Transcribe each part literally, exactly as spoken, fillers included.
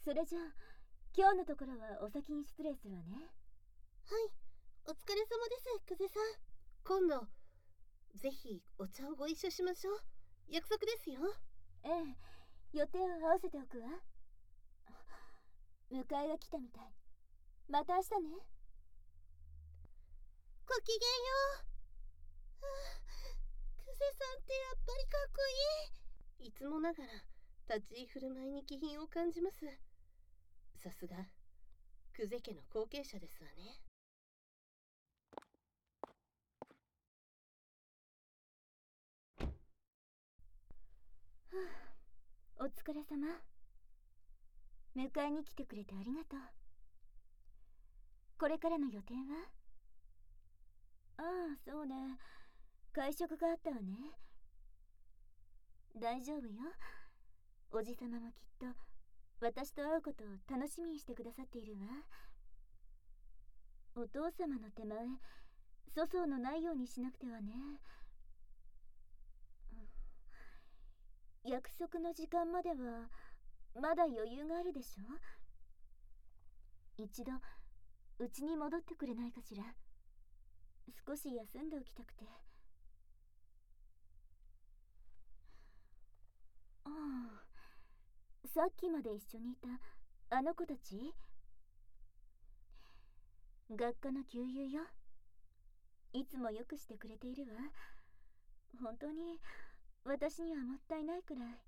それじゃあ今日のところはお先に失礼するわね。 はい、お疲れ様です、久世さん。今度ぜひお茶をご一緒しましょう。約束ですよ。 ええ、予定を合わせておくわ。迎えが来たみたい。また明日ね。 ごきげんよう。はあ、久世さんってやっぱりかっこいい。いつもながら立ち居振る舞いに気品を感じます。さすが久世家の後継者ですわね。 はあ、お疲れ様。迎えに来てくれてありがとう。これからの予定は？ああ、そうね。会食があったわね。大丈夫よ。おじさまもきっと私と会うことを楽しみにしてくださっているわ。お父様の手前粗相のないようにしなくてはね。約束の時間まではまだ余裕があるでしょ。一度うちに戻ってくれないかしら。少し休んでおきたくて。ああ、さっきまで一緒にいたあの子たち？学科の旧友よ。いつもよくしてくれているわ。本当に私にはもったいないくらい。ん？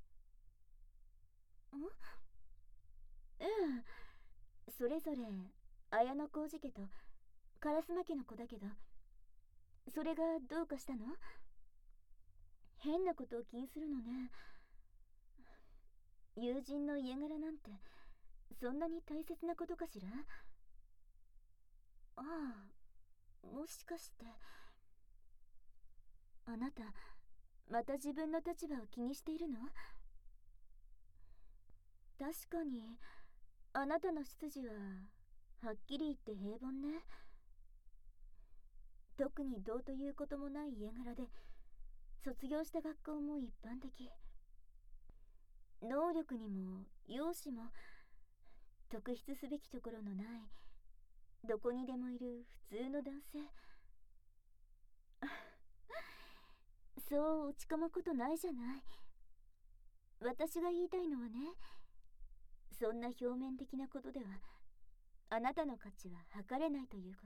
うん、それぞれ綾小路家と烏丸家の子だけど、それがどうかしたの？変なことを気にするのね。友人の家柄なんてそんなに大切なことかしら。ああ、もしかしてあなたまた自分の立場を気にしているの？確かにあなたの出自ははっきり言って平凡ね。特にどうということもない家柄で、卒業した学校も一般的。能力にも容姿も特筆すべきところのない、どこにでもいる普通の男性。そう落ち込むことないじゃない。私が言いたいのはね、そんな表面的なことではあなたの価値は測れないということ。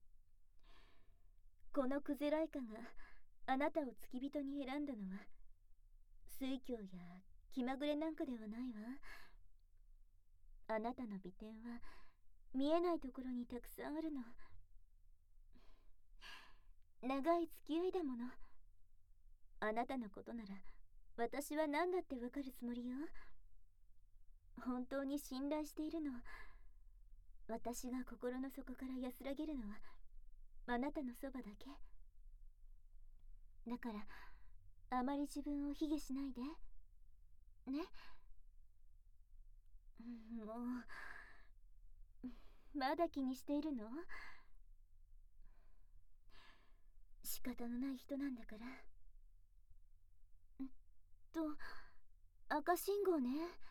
このクゼライカがあなたを付き人に選んだのは酔狂や気まぐれなんかではないわ。あなたの美点は見えないところにたくさんあるの。長い付き合いだもの。あなたのことなら私は何だってわかるつもりよ。本当に信頼しているの。私が心の底から安らげるのはあなたのそばだけだから、あまり自分を卑下しないでね。もうまだ気にしているの？仕方のない人なんだから。んと赤信号ね。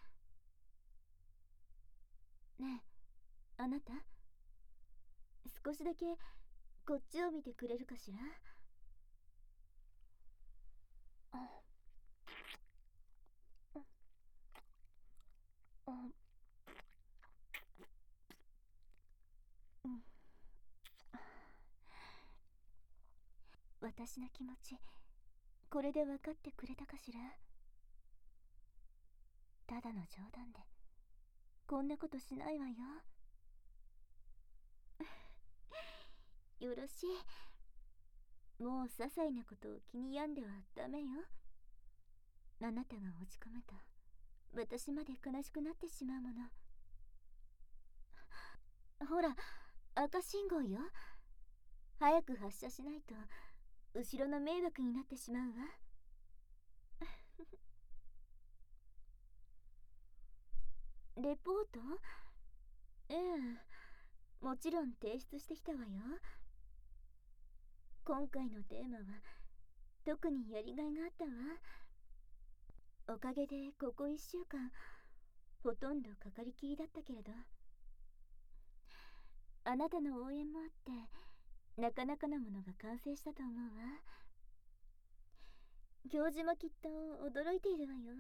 ねえ、あなた少しだけこっちを見てくれるかしら。ああ、うん、私の気持ちこれで分かってくれたかしら。ただの冗談でこんなことしないわよ。よろしい。もう些細なことを気に病んではダメよ。あなたが落ち込むと私まで悲しくなってしまうもの。ほら、赤信号よ。早く発車しないと後ろの迷惑になってしまうわ。レポート？ええ、もちろん提出してきたわよ。今回のテーマは特にやりがいがあったわ。おかげでここいっしゅうかんほとんどかかりきりだったけれど、あなたの応援もあってなかなかなものが完成したと思うわ。教授もきっと驚いているわよ。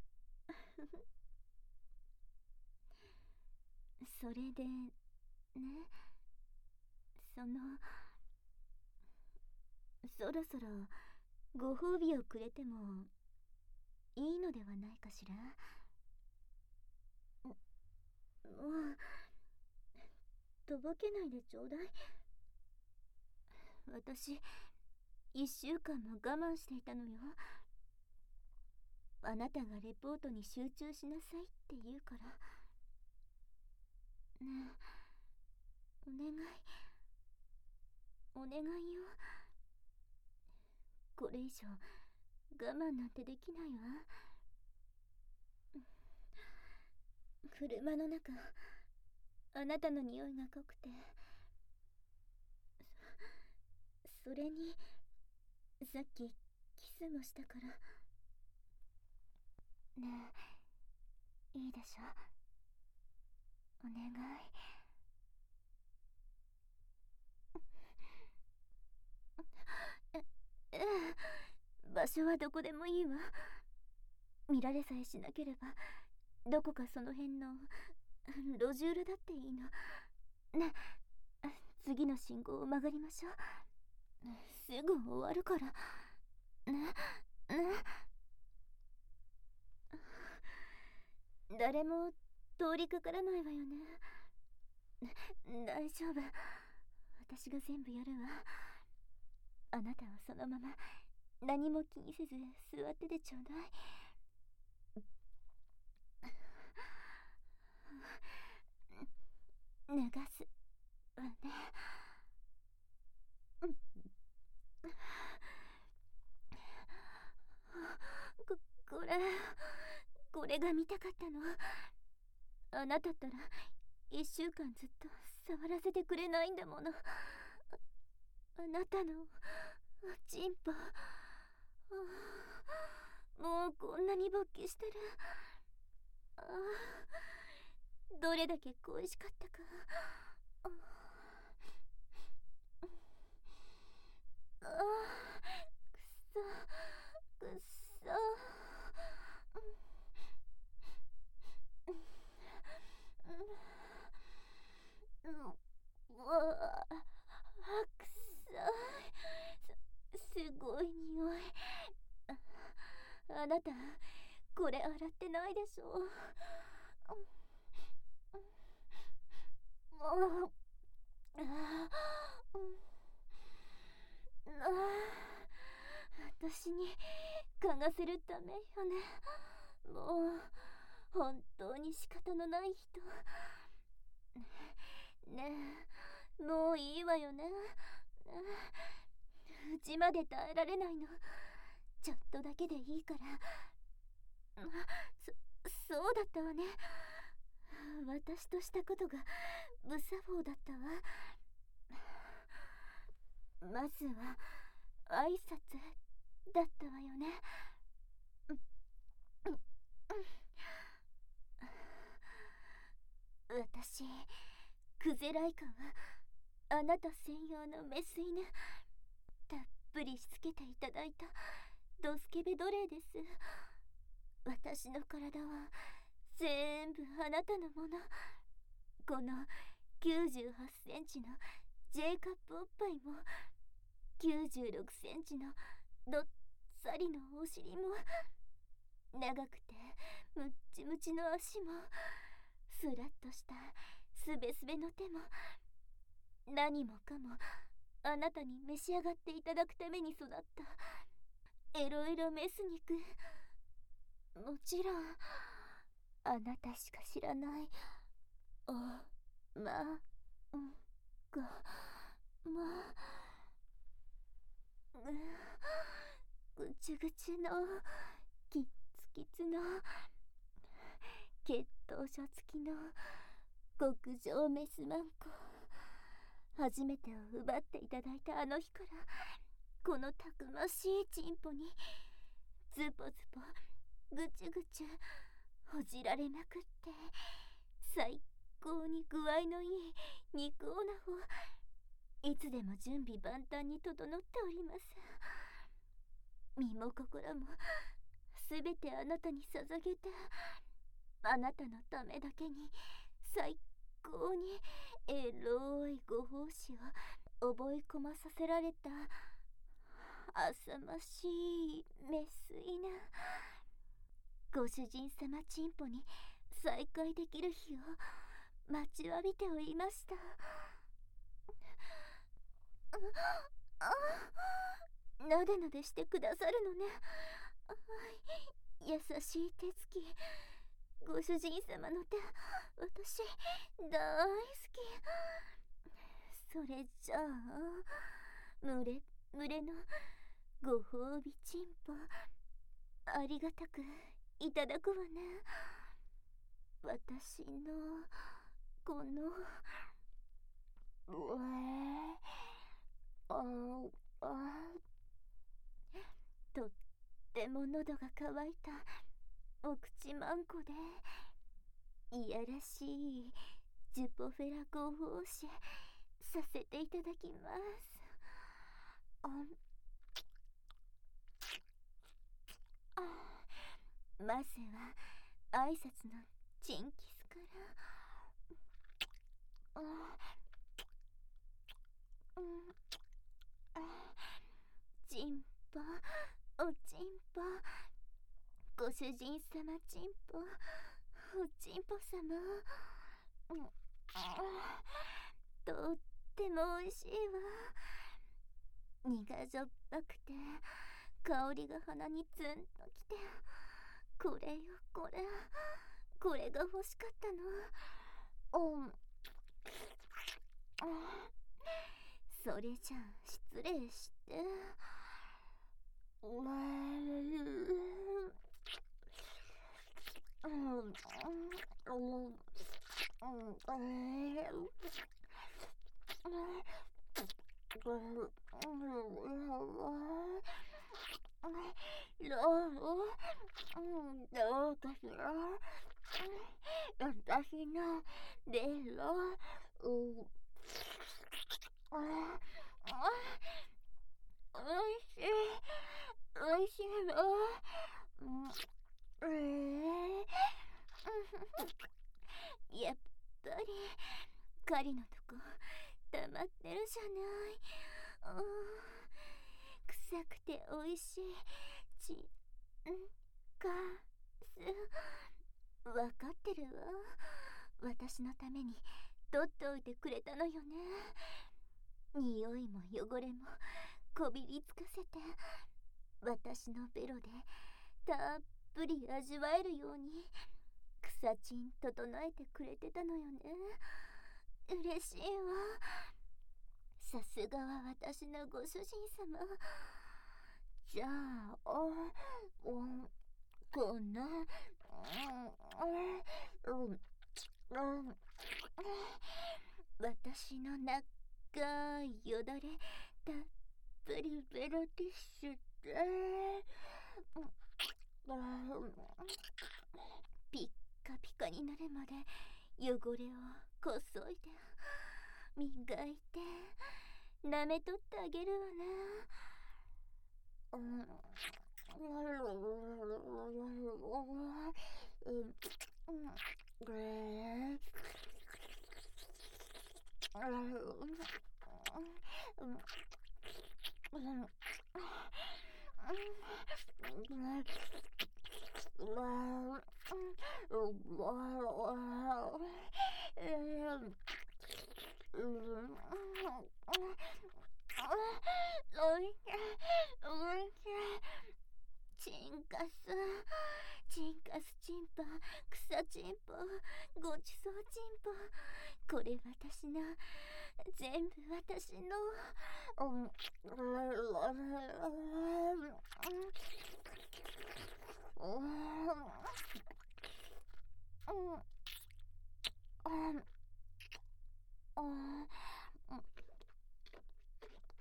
それでね、そのそろそろご褒美をくれてもいいのではないかしら。もうとぼけないでちょうだい。私一週間も我慢していたのよ。あなたがレポートに集中しなさいって言うから。ねえ、お願いお願いよ。これ以上我慢なんてできないわ。車の中、あなたの匂いが濃くて、そそれにさっきキスもしたから。ねえ、いいでしょ、お願い。えええ、場所はどこでもいいわ。見られさえしなければどこかその辺の路地裏だっていいの。ね、次の信号を曲がりましょう。すぐ終わるから。ね、ね。誰も通りかからないわよね。大丈夫、私が全部やるわ。あなたはそのまま何も気にせず座っててちょうだい。流すわね。こ、これこれが見たかったの。あなたったら一週間ずっと触らせてくれないんだもの。あ、あなたのチンポ、もうこんなに勃起してる。ああ、どれだけ恋しかったか。ああ、くそくっそ。うわあ、くさい。す、すごい匂い。あ、あなたこれ洗ってないでしょ。ああ、私に嗅がせるためよね。もう本当に仕方のない人ね。え、もういいわよね。うちまで耐えられないの。ちょっとだけでいいから。そ、そうだったわね。私としたことが無作法だったわ。まずは挨拶だったわよね。私、クゼライカはあなた専用のメス犬。たっぷりしつけていただいたドスケベ奴隷です。私の体は全部あなたのもの。このきゅうじゅうはちセンチの J カップおっぱいも、きゅうじゅうろくセンチのどっさりのお尻も、長くてムッチムチの足も、スラッとしたすべすべの手も、何もかもあなたに召し上がっていただくために育ったエロエロメス肉。もちろんあなたしか知らないおまんこも、ぐちゅぐちゅのキッツキツの血統書付きの極上メスマンコ。初めてを奪っていただいたあの日からこのたくましいチンポにズポズポぐちゅぐちゅほじられまくって最高に具合のいい肉オナホ、いつでも準備万端に整っております。身も心もすべてあなたに捧げて、あなたのためだけに最高にエロいご奉仕を覚え込まさせられた浅ましいメスいなご主人様チンポに再会できる日を待ちわびておりました。なでなでしてくださるのね。優しい手つき、ご主人様の手、私大好き。それじゃあ群れ群れのご褒美チンポありがたくいただくわね。私のこのうえああとっても喉が渇いたお口まんこでいやらしいジュポフェラご奉仕させていただきます。ああまずは挨拶のチンキスから。あうんあチンポおちんぽご主人様チンポおちんぽ様、うん、とってもおいしいわ。苦じょっぱくて香りが鼻にツンときて、これよこれこれが欲しかったの。うんそれじゃ失礼して。うわどうかしら、私のベロうああおいしいおいしいの、うんえー、やっぱり狩りのとこ溜まってるじゃない。うん臭くておいしいチンカスわかってるわ。私のために取っておいてくれたのよね。匂いも汚れもこびりつかせて私のベロでたっぷり味わえるように草チン整えてくれてたのよね。嬉しいわ。さすがは私のご主人様。じゃあ、うん、こんな、うんうん、私の長いよだれたっぷりベロティッシュで、ピッカピカになるまで汚れをこそいで磨いて舐めとってあげるわね。うんチンカスチンカスチンポ草チンポごちそうチンポ、これ私の全部私のうん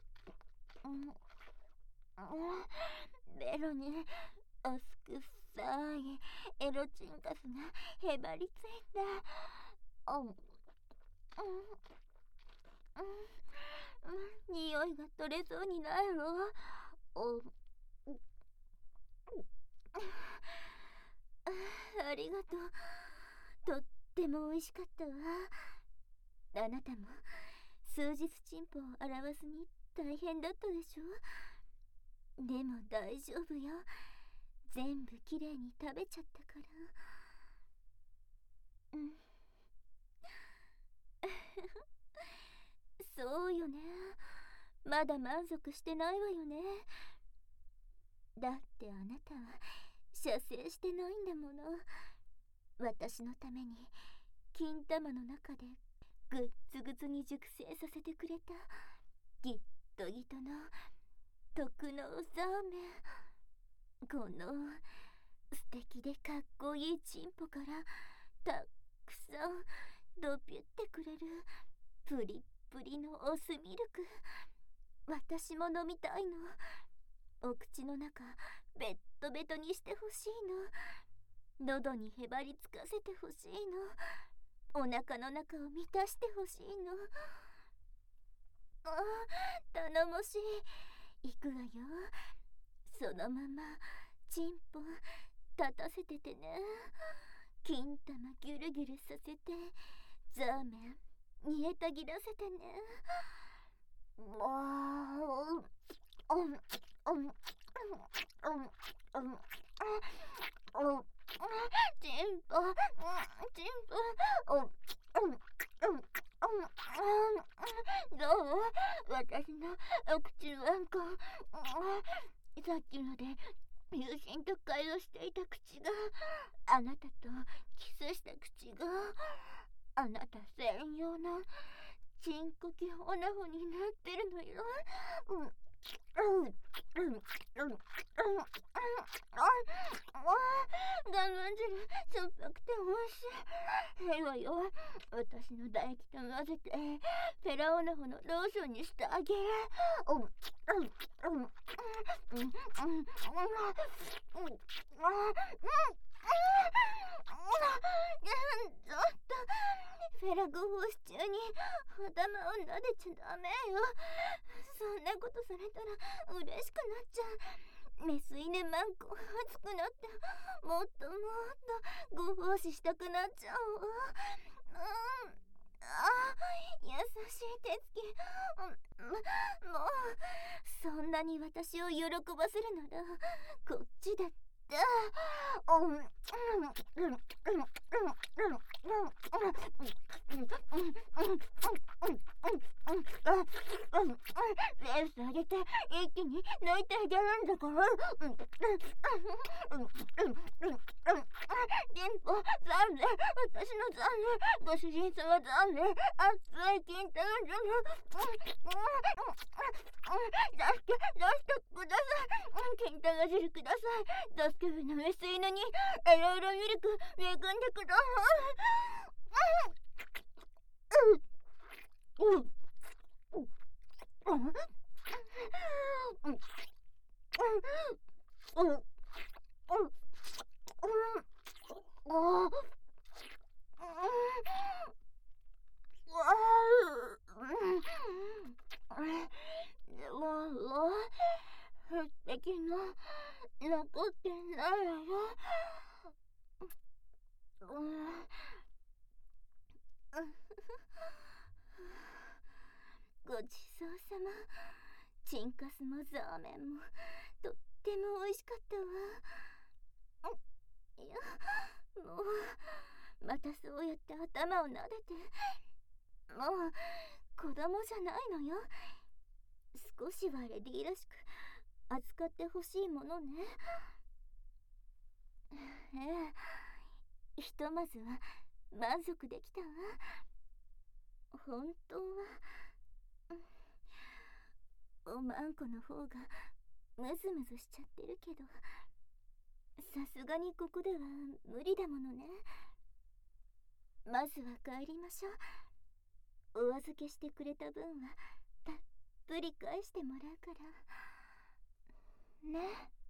ベロにおすくさいエロチンカスがへばりついた。うんうんうんうん、匂いが取れそうにないわ。おありがとう。とっても美味しかったわ。あなたも数日チンポを洗わずに大変だったでしょ。でも大丈夫よ。全部きれいに食べちゃったから。うんそうよね。まだ満足してないわよね。だってあなたは射精してないんだもの。私のために金玉の中でぐっつぐつに熟成させてくれたギットギトの特納ザーメン。この素敵でかっこいいチンポからたくさんドピュってくれるプリップリのオスミルク、私も飲みたいの。お口の中ベットベトにしてほしいの。喉にへばりつかせてほしいの。お腹の中を満たしてほしいの。ああ、頼もしい。行くわよ。そのままチンポ立たせててね。金玉ギュルギュルさせてザーメン煮えたぎらせてね。わあ、うんうんうんうんうんうんチンポチンポうんうんうんうんどう？私のお口ワンコ。さっきまで友人と会話していた口があなたとキスした口があなた専用のチンコキオナホになってるのよ。うんうんうんうんうんうん我慢汁しょっぱくて美味しい。へいわよ。私の唾液と混ぜてフェラオナホのローションにしてあげる。うんうんうんうんうんうんうんちょっとフェラご奉仕中に頭を撫でちゃダメよ。そんなことされたら嬉しくなっちゃう。メス犬マンコ熱くなってもっともっとご奉仕したくなっちゃうわ。うん、あ優しい手つき。うん、もうそんなに私を喜ばせるならこっちだって。うんうんうんうんうんレース上げて一気に抜いてあげるんだから。銀歩残念、私の残念、ご主人様残念、熱い金玉汁出して出してください。金玉汁ください。ドスケベのメス犬にエロエロミルク恵んでください。うんうんうんうんうんうんうんあでも素敵な残ってないわよ。ごちそうさま。チンカスもザーメンもとっても美味しかったわ。いやもうまたそうやって頭を撫でて。もう子供じゃないのよ。少しはレディーらしく扱ってほしいものね。ええ、ひとまずは満足できたわ。本当はおまんこの方がムズムズしちゃってるけど、さすがにここでは無理だものね。まずは帰りましょう。お預けしてくれた分はたっぷり返してもらうからね。